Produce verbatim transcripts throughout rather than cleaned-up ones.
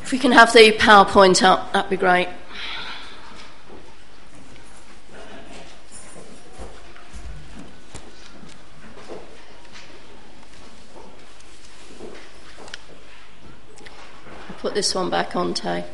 If we can have the PowerPoint up, that'd be great. I'll put this one back on, Tay.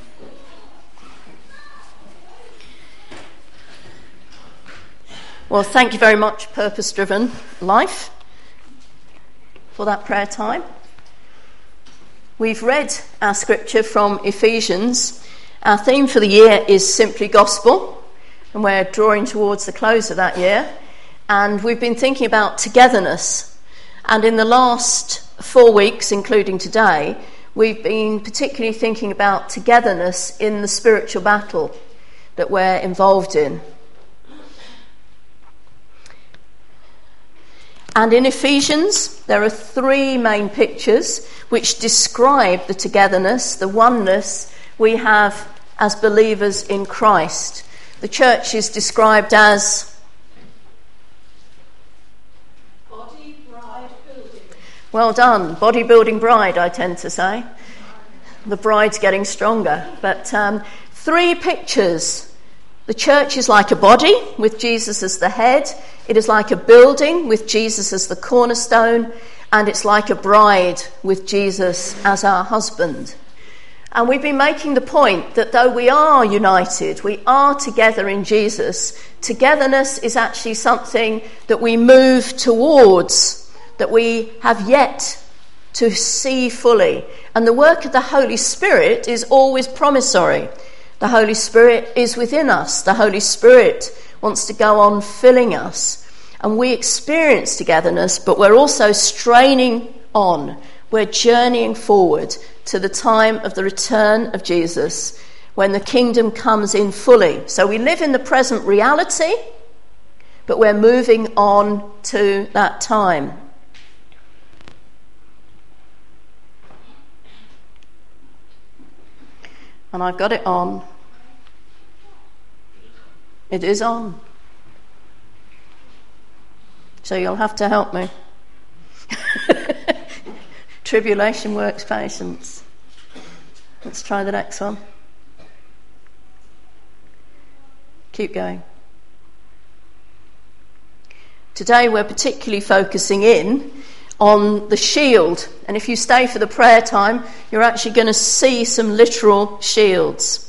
Well, thank you very much, Purpose Driven Life, for that prayer time. We've read our scripture from Ephesians. Our theme for the year is simply gospel, and we're drawing towards the close of that year. And we've been thinking about togetherness. And in the last four weeks, including today, we've been particularly thinking about togetherness in the spiritual battle that we're involved in. And in Ephesians, there are three main pictures which describe the togetherness, the oneness we have as believers in Christ. The church is described as body, bride, building. Well done, bodybuilding bride, I tend to say. The bride's getting stronger. But um, three pictures. The church is like a body with Jesus as the head. It is like a building with Jesus as the cornerstone. And it's like a bride with Jesus as our husband. And we've been making the point that though we are united, we are together in Jesus, togetherness is actually something that we move towards, that we have yet to see fully. And the work of the Holy Spirit is always promissory. The Holy Spirit is within us. The Holy Spirit wants to go on filling us. And we experience togetherness, but we're also straining on. We're journeying forward to the time of the return of Jesus, when the kingdom comes in fully. So we live in the present reality, but we're moving on to that time. And I've got it on. It is on. So you'll have to help me. Tribulation works patience. Let's try the next one. Keep going. Today we're particularly focusing in on the shield. And if you stay for the prayer time, you're actually going to see some literal shields.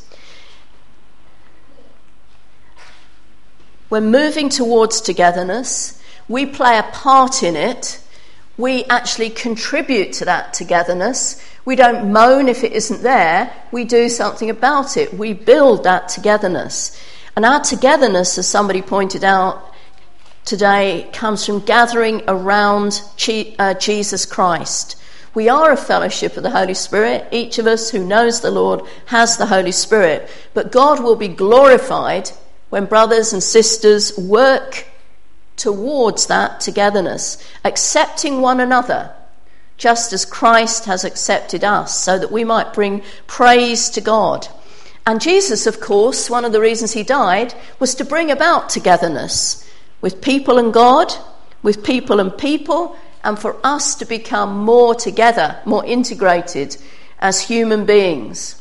We're moving towards togetherness. We play a part in it. We actually contribute to that togetherness. We don't moan if it isn't there. We do something about it. We build that togetherness. And our togetherness, as somebody pointed out today, comes from gathering around Jesus Christ. We are a fellowship of the Holy Spirit. Each of us who knows the Lord has the Holy Spirit. But God will be glorified when brothers and sisters work towards that togetherness, accepting one another, just as Christ has accepted us, so that we might bring praise to God. And Jesus, of course, one of the reasons he died was to bring about togetherness with people and God, with people and people, and for us to become more together, more integrated as human beings.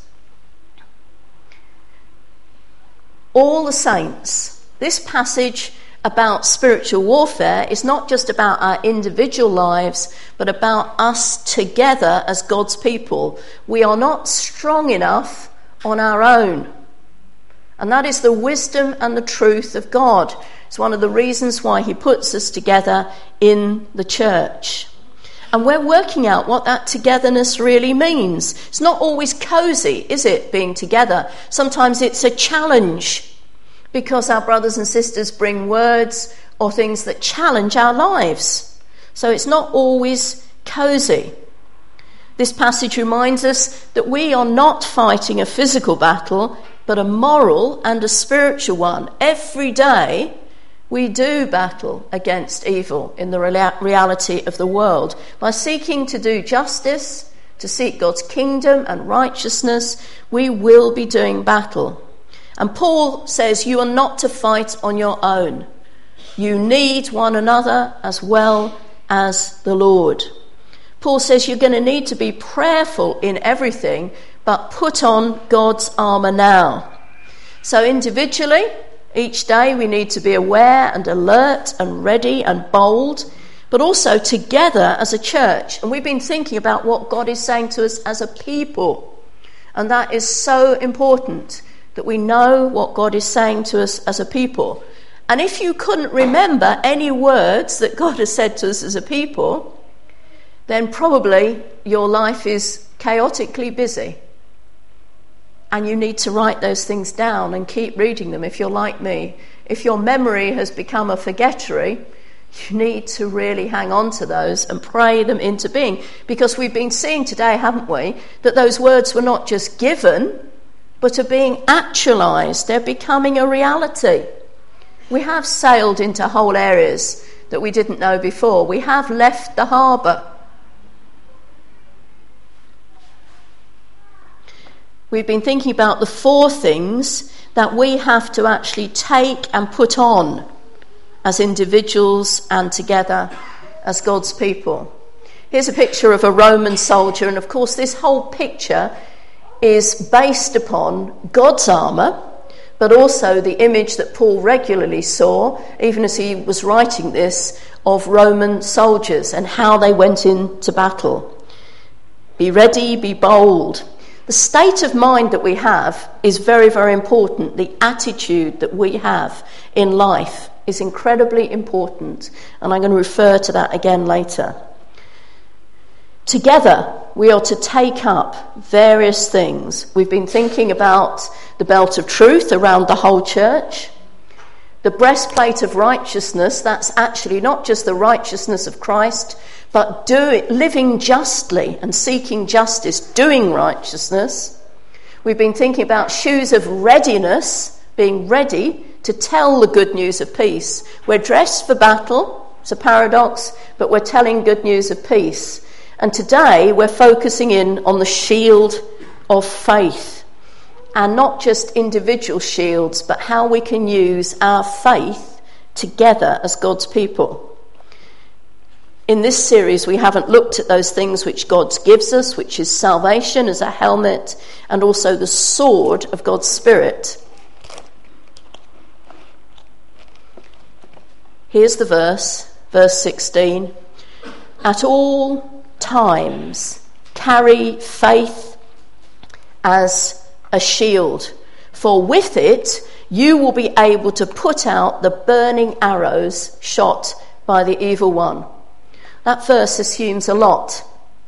All the saints. This passage about spiritual warfare is not just about our individual lives, but about us together as God's people. We are not strong enough on our own. And that is the wisdom and the truth of God. It's one of the reasons why he puts us together in the church. And we're working out what that togetherness really means. It's not always cosy, is it, being together? Sometimes it's a challenge, because our brothers and sisters bring words or things that challenge our lives. So it's not always cosy. This passage reminds us that we are not fighting a physical battle, but a moral and a spiritual one. Every day we do battle against evil in the reality of the world by seeking to do justice, to seek God's kingdom and righteousness. We will be doing battle. And Paul says you are not to fight on your own. You need one another as well as the Lord. Paul says you're going to need to be prayerful in everything, but put on God's armour now. So individually, each day we need to be aware and alert and ready and bold, but also together as a church. And we've been thinking about what God is saying to us as a people. And that is so important, that we know what God is saying to us as a people. And if you couldn't remember any words that God has said to us as a people, then probably your life is chaotically busy. And you need to write those things down and keep reading them if you're like me. If your memory has become a forgettery, you need to really hang on to those and pray them into being. Because we've been seeing today, haven't we, that those words were not just given, but are being actualised. They're becoming a reality. We have sailed into whole areas that we didn't know before. We have left the harbour. We've been thinking about the four things that we have to actually take and put on as individuals and together as God's people. Here's a picture of a Roman soldier, and of course this whole picture is based upon God's armour, but also the image that Paul regularly saw, even as he was writing this, of Roman soldiers and how they went into battle. Be ready, be bold. The state of mind that we have is very, very important. The attitude that we have in life is incredibly important, and I'm going to refer to that again later. Together, we are to take up various things. We've been thinking about the belt of truth around the whole church. The breastplate of righteousness, that's actually not just the righteousness of Christ, but do it, living justly and seeking justice, doing righteousness. We've been thinking about shoes of readiness, being ready to tell the good news of peace. We're dressed for battle, it's a paradox, but we're telling good news of peace. And today we're focusing in on the shield of faith. And not just individual shields, but how we can use our faith together as God's people. In this series, we haven't looked at those things which God gives us, which is salvation as a helmet, and also the sword of God's Spirit. Here's the verse, verse sixteen. At all times, carry faith as a shield, for with it you will be able to put out the burning arrows shot by the evil one. That verse assumes a lot.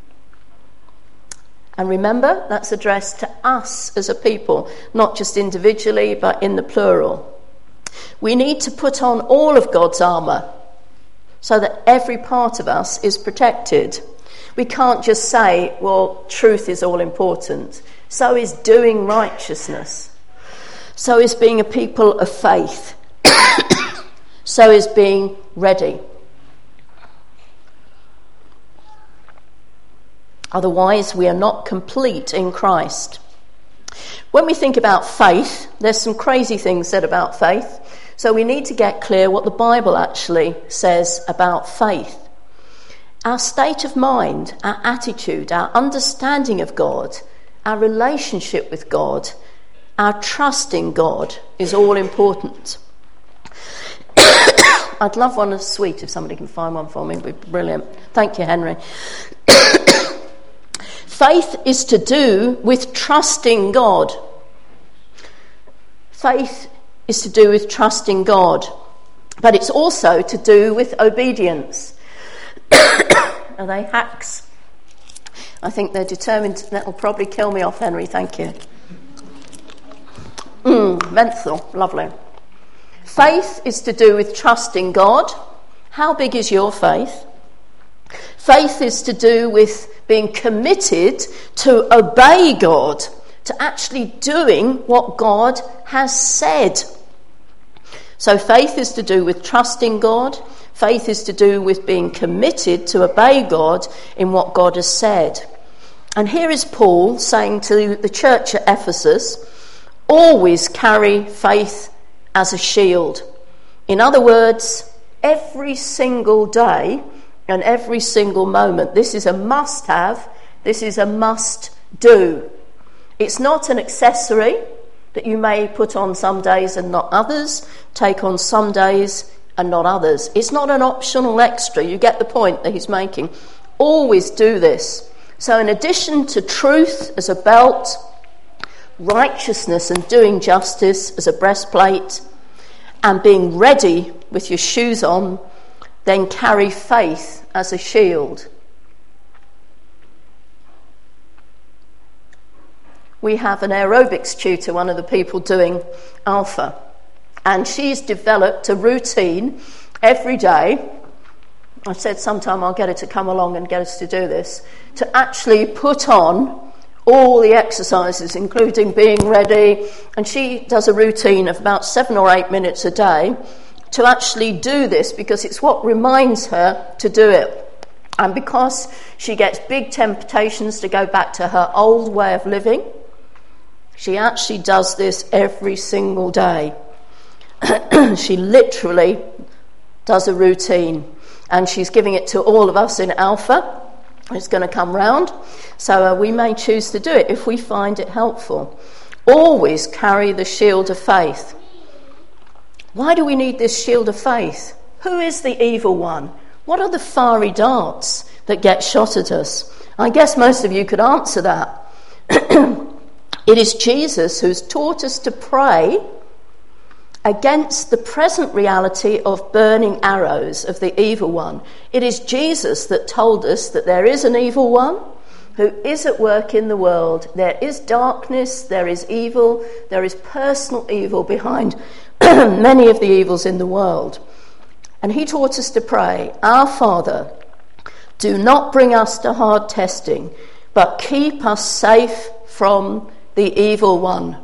And remember, that's addressed to us as a people, not just individually, but in the plural. We need to put on all of God's armour so that every part of us is protected. We can't just say, well, truth is all important. So is doing righteousness. So is being a people of faith. So is being ready. Otherwise, we are not complete in Christ. When we think about faith, there's some crazy things said about faith. So we need to get clear what the Bible actually says about faith. Our state of mind, our attitude, our understanding of God, our relationship with God, our trust in God is all important. I'd love one as sweet if somebody can find one for me. It would be brilliant. Thank you, Henry. Faith is to do with trusting God. Faith is to do with trusting God. But it's also to do with obedience. Are they hacks? I think they're determined. That'll probably kill me off, Henry. Thank you. Mm, menthol. Lovely. Faith is to do with trusting God. How big is your faith? Faith is to do with being committed to obey God, to actually doing what God has said. So faith is to do with trusting God. Faith is to do with being committed to obey God in what God has said. And here is Paul saying to the church at Ephesus, always carry faith as a shield. In other words, every single day and every single moment, this is a must-have, this is a must-do. It's not an accessory that you may put on some days and not others, take on some days and not others. It's not an optional extra. You get the point that he's making. Always do this. So in addition to truth as a belt, righteousness and doing justice as a breastplate, and being ready with your shoes on, then carry faith as a shield. We have an aerobics tutor, one of the people doing Alpha, and she's developed a routine every day. I said sometime I'll get her to come along and get us to do this, to actually put on all the exercises, including being ready, and she does a routine of about seven or eight minutes a day to actually do this, because it's what reminds her to do it. And because she gets big temptations to go back to her old way of living, she actually does this every single day. She literally does a routine, and she's giving it to all of us in Alpha. It's going to come round, so uh, we may choose to do it if we find it helpful. Always carry the shield of faith. Why do we need this shield of faith? Who is the evil one? What are the fiery darts that get shot at us? I guess most of you could answer that. It is Jesus who's taught us to pray against the present reality of burning arrows of the evil one. It is Jesus that told us that there is an evil one who is at work in the world. There is darkness, there is evil, there is personal evil behind many of the evils in the world. And he taught us to pray, "Our Father, do not bring us to hard testing, but keep us safe from the evil one."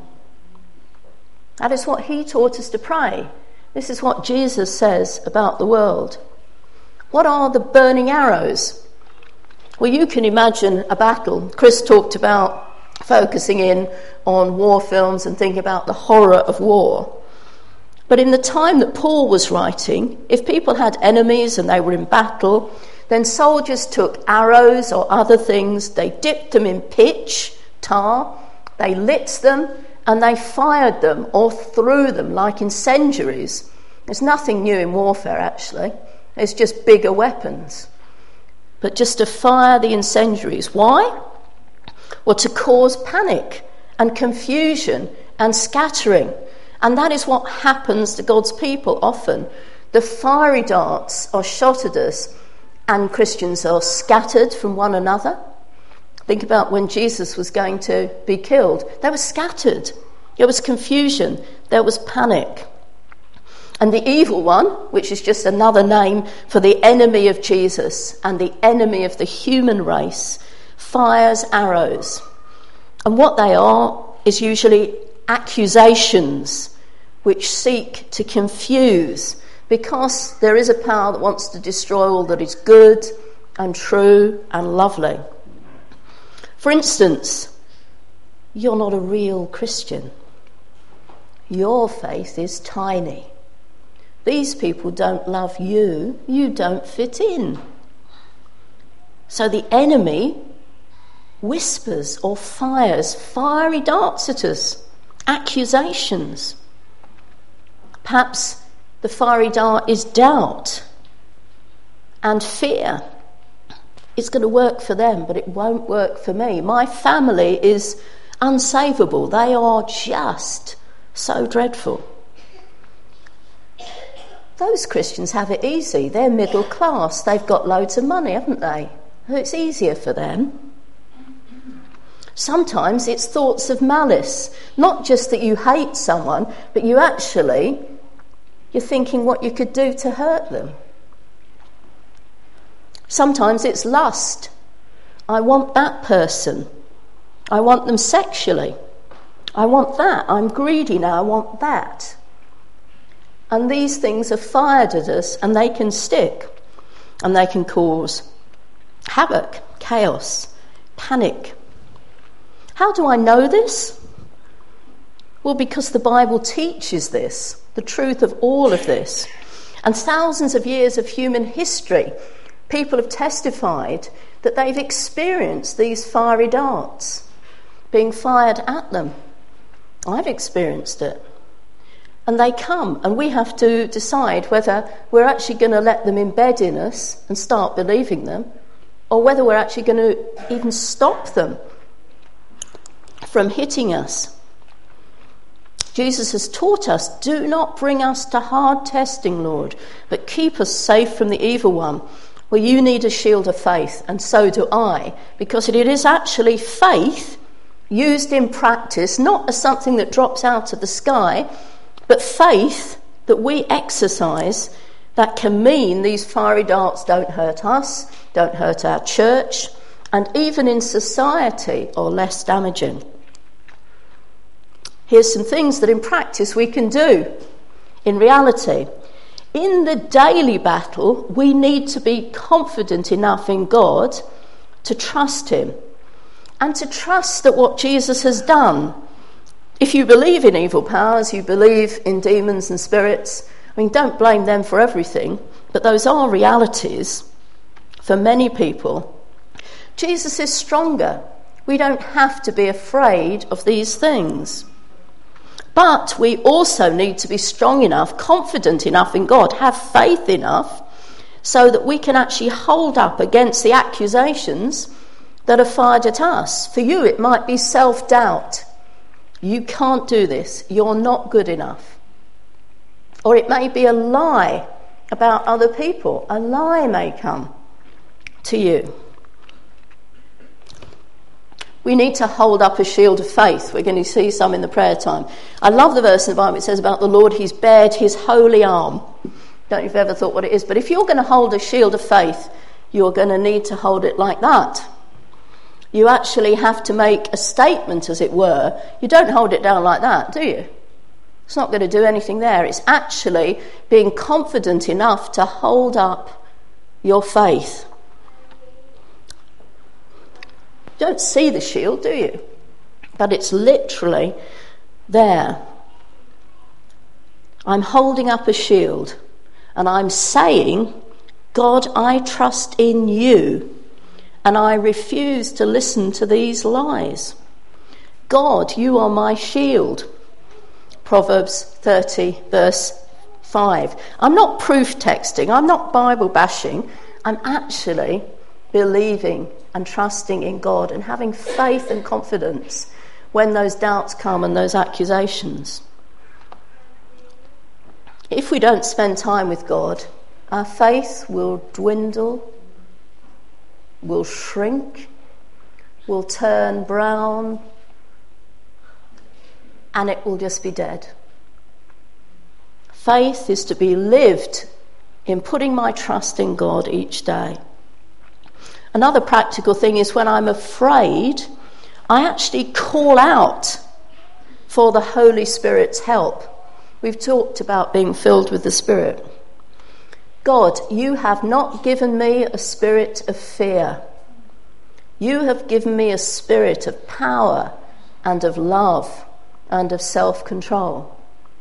That is what he taught us to pray. This is what Jesus says about the world. What are the burning arrows? Well, you can imagine a battle. Chris talked about focusing in on war films and thinking about the horror of war. But in the time that Paul was writing, if people had enemies and they were in battle, then soldiers took arrows or other things, they dipped them in pitch, tar, they lit them, and they fired them or threw them like incendiaries. There's nothing new in warfare, actually. It's just bigger weapons. But just to fire the incendiaries. Why? Well, to cause panic and confusion and scattering. And that is what happens to God's people often. The fiery darts are shot at us, and Christians are scattered from one another. Think about when Jesus was going to be killed. They were scattered. There was confusion. There was panic. And the evil one, which is just another name for the enemy of Jesus and the enemy of the human race, fires arrows. And what they are is usually accusations which seek to confuse, because there is a power that wants to destroy all that is good and true and lovely. For instance, you're not a real Christian. Your faith is tiny. These people don't love you. You don't fit in. So the enemy whispers or fires fiery darts at us, accusations. Perhaps the fiery dart is doubt and fear. It's going to work for them, but it won't work for me. My family is unsavable. They are just so dreadful. Those Christians have it easy. They're middle class. They've got loads of money, haven't they? It's easier for them. Sometimes it's thoughts of malice. Not just that you hate someone, but you actually, you're thinking what you could do to hurt them. Sometimes it's lust. I want that person. I want them sexually. I want that. I'm greedy now. I want that. And these things are fired at us, and they can stick. And they can cause havoc, chaos, panic. How do I know this? Well, because the Bible teaches this, the truth of all of this. And thousands of years of human history, people have testified that they've experienced these fiery darts. being fired at them. I've experienced it. And they come, and we have to decide whether we're actually going to let them embed in us and start believing them, or whether we're actually going to even stop them from hitting us. Jesus has taught us, do not bring us to hard testing, Lord, but keep us safe from the evil one. Well, you need a shield of faith, and so do I, because it is actually faith used in practice, not as something that drops out of the sky, but faith that we exercise that can mean these fiery darts don't hurt us, don't hurt our church, and even in society are less damaging. Here's some things that in practice we can do. In reality, in the daily battle, we need to be confident enough in God to trust him and to trust that what Jesus has done. If you believe in evil powers, you believe in demons and spirits, I mean, don't blame them for everything, but those are realities for many people. Jesus is stronger. We don't have to be afraid of these things. But we also need to be strong enough, confident enough in God, have faith enough, so that we can actually hold up against the accusations that are fired at us. For you, it might be self-doubt. You can't do this. You're not good enough. Or it may be a lie about other people. A lie may come to you. We need to hold up a shield of faith. We're going to see some in the prayer time. I love the verse in the Bible. It says about the Lord, he's bared his holy arm. Don't know if you've ever thought what it is, but if you're going to hold a shield of faith, you're going to need to hold it like that. You actually have to make a statement, as it were. You don't hold it down like that, do you? It's not going to do anything there. It's actually being confident enough to hold up your faith. You don't see the shield, do you? But it's literally there. I'm holding up a shield and I'm saying, God, I trust in you and I refuse to listen to these lies. God, you are my shield. Proverbs thirty, verse five. I'm not proof texting, I'm not Bible bashing, I'm actually believing and trusting in God and having faith and confidence when those doubts come and those accusations. If we don't spend time with God, our faith will dwindle, will shrink, will turn brown, and it will just be dead. Faith is to be lived in putting my trust in God each day. Another practical thing is when I'm afraid, I actually call out for the Holy Spirit's help. We've talked about being filled with the Spirit. God, you have not given me a spirit of fear. You have given me a spirit of power and of love and of self-control.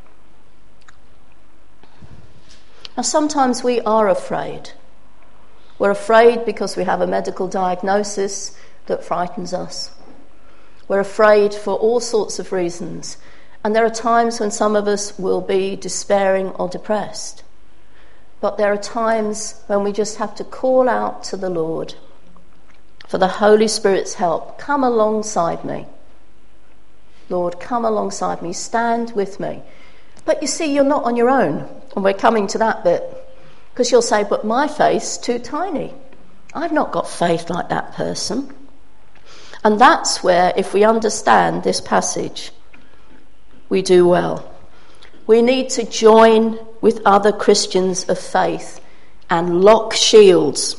Now, sometimes we are afraid. We're afraid because we have a medical diagnosis that frightens us. We're afraid for all sorts of reasons. And there are times when some of us will be despairing or depressed. But there are times when we just have to call out to the Lord for the Holy Spirit's help. Come alongside me. Lord, come alongside me. Stand with me. But you see, you're not on your own. And we're coming to that bit. Because you'll say, but my faith's too tiny. I've not got faith like that person. And that's where, if we understand this passage, we do well. We need to join with other Christians of faith and lock shields.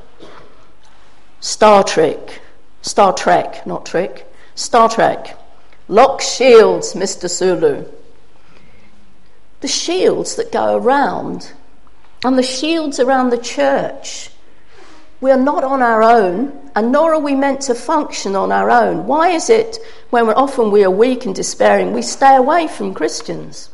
Star Trek, Star Trek, not trick, Star Trek. Lock shields, Mister Sulu. The shields that go around, and the shields around the church, we are not on our own, and nor are we meant to function on our own. Why is it when we're often we are weak and despairing, we stay away from Christians?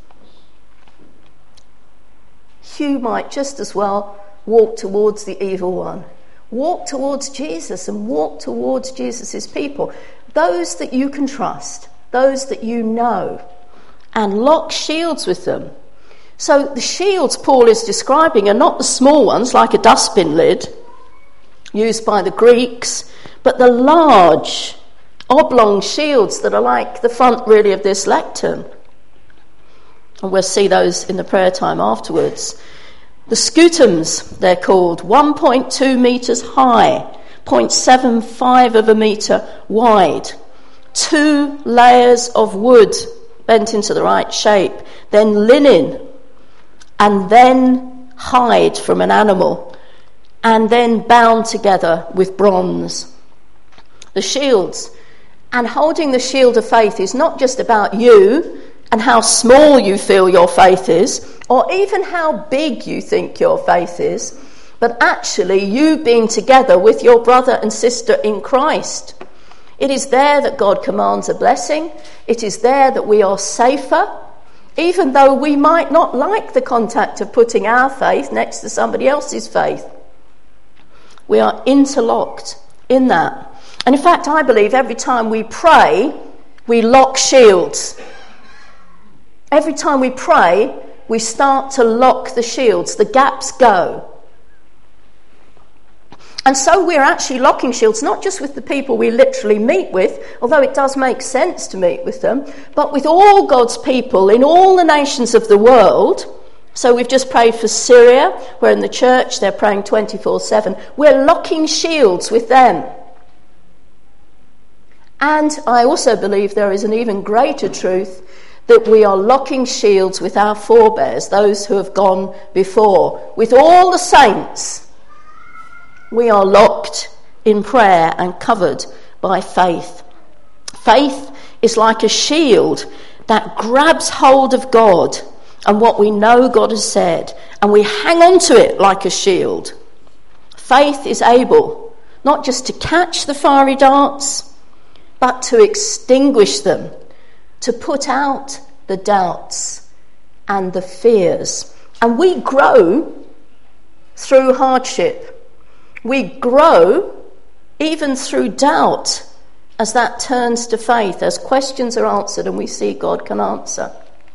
You might just as well walk towards the evil one. Walk towards Jesus and walk towards Jesus' people. those that you can trust, those that you know, and lock shields with them. So the shields Paul is describing are not the small ones like a dustbin lid used by the Greeks, but the large oblong shields that are like the front really of this lectern. And we'll see those in the prayer time afterwards. The scutums, they're called, one point two metres high, zero point seven five of a metre wide. Two layers of wood bent into the right shape, then linen, and then hide from an animal, and then bound together with bronze. The shields. And holding the shield of faith is not just about you and how small you feel your faith is, or even how big you think your faith is, but actually you being together with your brother and sister in Christ. It is there that God commands a blessing. It is there that we are safer, even though we might not like the contact of putting our faith next to somebody else's faith. We are interlocked in that. And in fact, I believe every time we pray, we lock shields. Every time we pray, we start to lock the shields. The gaps go. And so we're actually locking shields, not just with the people we literally meet with, although it does make sense to meet with them, but with all God's people in all the nations of the world. So we've just prayed for Syria, where in the church they're praying twenty-four seven. We're locking shields with them. And I also believe there is an even greater truth, that we are locking shields with our forebears, those who have gone before. With all the saints, we are locked in prayer and covered by faith. Faith is like a shield that grabs hold of God and what we know God has said, and we hang on to it like a shield. Faith is able not just to catch the fiery darts, but to extinguish them, to put out the doubts and the fears. And we grow through hardship. We grow even through doubt as that turns to faith, as questions are answered and we see God can answer.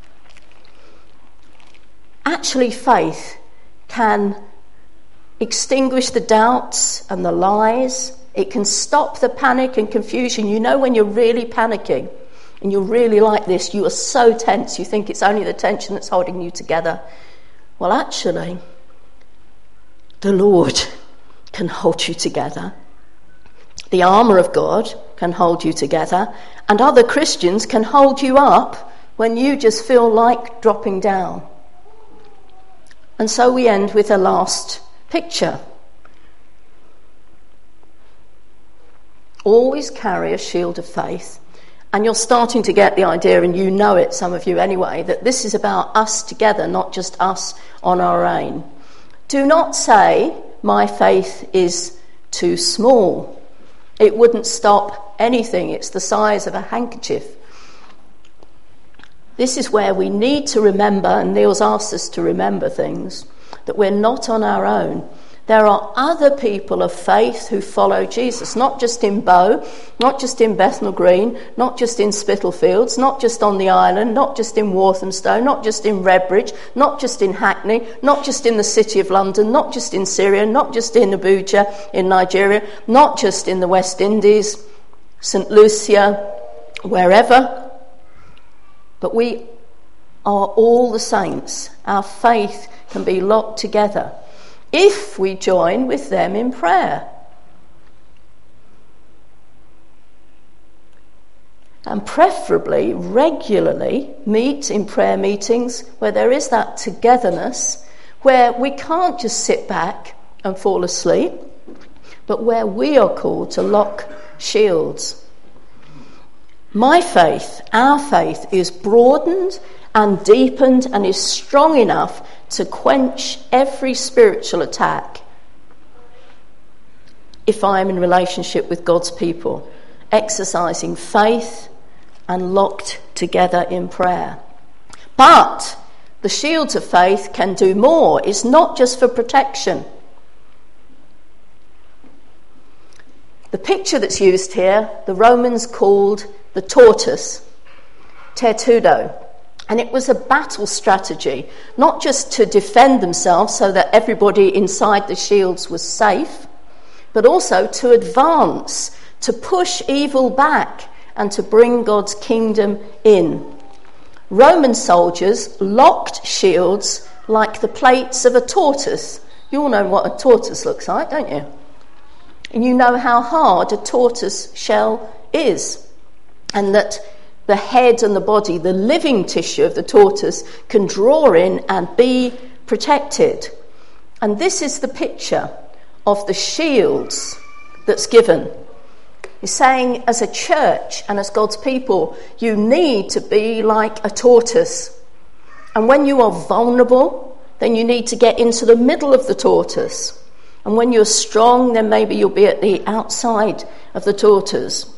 Actually, faith can extinguish the doubts and the lies. It can stop the panic and confusion. You know when you're really panicking and you're really like this, you are so tense, you think it's only the tension that's holding you together. Well, actually, the Lord can hold you together. The armour of God can hold you together, and other Christians can hold you up when you just feel like dropping down. And so we end with a last picture. Always carry a shield of faith. And you're starting to get the idea, and you know it, some of you anyway, that this is about us together, not just us on our own. Do not say, my faith is too small. It wouldn't stop anything. It's the size of a handkerchief. This is where we need to remember, and Neil's asked us to remember things, that we're not on our own. There are other people of faith who follow Jesus, not just in Bow, not just in Bethnal Green, not just in Spitalfields, not just on the island, not just in Walthamstow, not just in Redbridge, not just in Hackney, not just in the City of London, not just in Syria, not just in Abuja in Nigeria, not just in the West Indies, Saint Lucia, wherever. But we are all the saints. Our faith can be locked together if we join with them in prayer. And preferably, regularly meet in prayer meetings where there is that togetherness, where we can't just sit back and fall asleep, but where we are called to lock shields. My faith, our faith, is broadened and deepened and is strong enough to quench every spiritual attack if I am in relationship with God's people, exercising faith and locked together in prayer. But the shields of faith can do more. It's not just for protection. The picture that's used here, the Romans called the tortoise, tertudo. And it was a battle strategy, not just to defend themselves so that everybody inside the shields was safe, but also to advance, to push evil back and to bring God's kingdom in. Roman soldiers locked shields like the plates of a tortoise. You all know what a tortoise looks like, don't you? And you know how hard a tortoise shell is, and that the head and the body, the living tissue of the tortoise, can draw in and be protected. And this is the picture of the shields that's given. He's saying, as a church and as God's people, you need to be like a tortoise. And when you are vulnerable, then you need to get into the middle of the tortoise. And when you're strong, then maybe you'll be at the outside of the tortoise.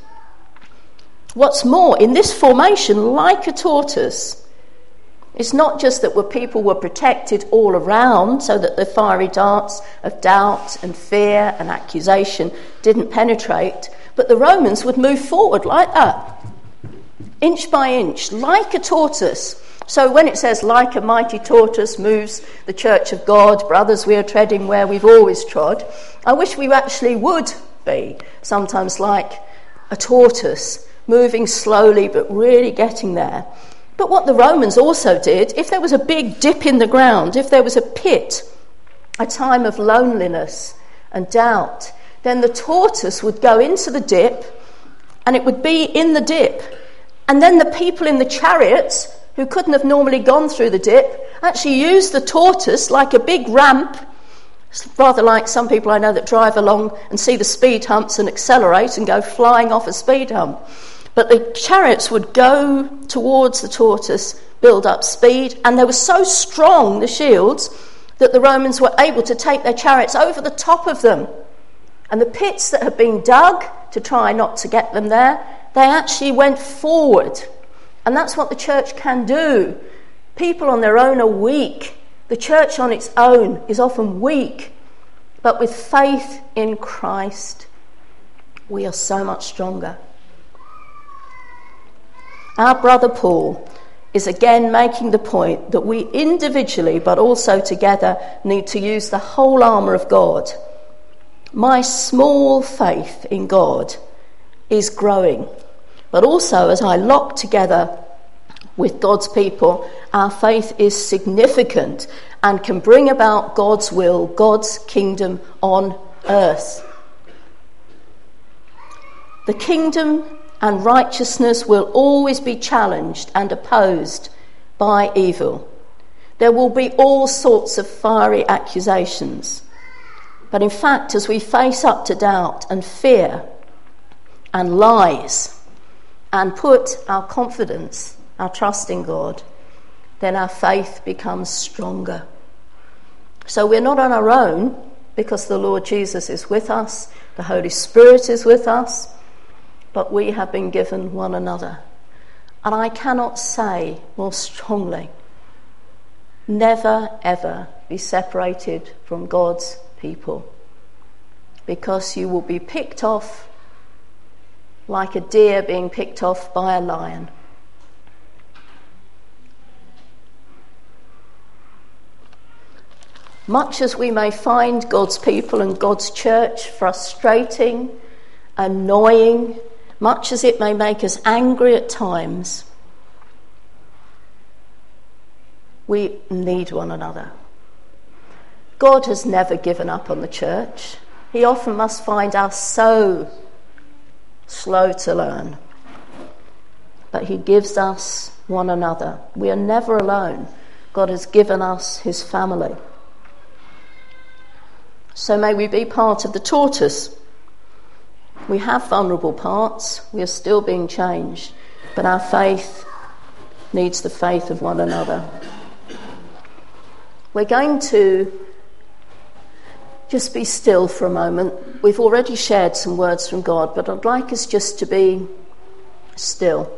What's more, in this formation, like a tortoise, it's not just that where people were protected all around so that the fiery darts of doubt and fear and accusation didn't penetrate, but the Romans would move forward like that, inch by inch, like a tortoise. So when it says, like a mighty tortoise moves the church of God, brothers, we are treading where we've always trod, I wish we actually would be sometimes like a tortoise, moving slowly but really getting there. But what the Romans also did, if there was a big dip in the ground, if there was a pit, a time of loneliness and doubt, then the tortoise would go into the dip and it would be in the dip. And then the people in the chariots, who couldn't have normally gone through the dip, actually used the tortoise like a big ramp. It's rather like some people I know that drive along and see the speed humps and accelerate and go flying off a speed hump. But the chariots would go towards the tortoise, build up speed, and they were so strong, the shields, that the Romans were able to take their chariots over the top of them. And the pits that had been dug to try not to get them there, they actually went forward. And that's what the church can do. People on their own are weak. The church on its own is often weak. But with faith in Christ, we are so much stronger. Our brother Paul is again making the point that we individually, but also together, need to use the whole armour of God. My small faith in God is growing. But also, as I lock together with God's people, our faith is significant and can bring about God's will, God's kingdom on earth. The kingdom and righteousness will always be challenged and opposed by evil. There will be all sorts of fiery accusations. But in fact, as we face up to doubt and fear and lies and put our confidence, our trust in God, then our faith becomes stronger. So we're not on our own because the Lord Jesus is with us, the Holy Spirit is with us, but we have been given one another. And I cannot say more strongly, never ever be separated from God's people, because you will be picked off like a deer being picked off by a lion. Much as we may find God's people and God's church frustrating, annoying, much as it may make us angry at times, we need one another. God has never given up on the church. He often must find us so slow to learn. But he gives us one another. We are never alone. God has given us his family. So may we be part of the tortoise. We have vulnerable parts. We are still being changed. But our faith needs the faith of one another. We're going to just be still for a moment. We've already shared some words from God, but I'd like us just to be still.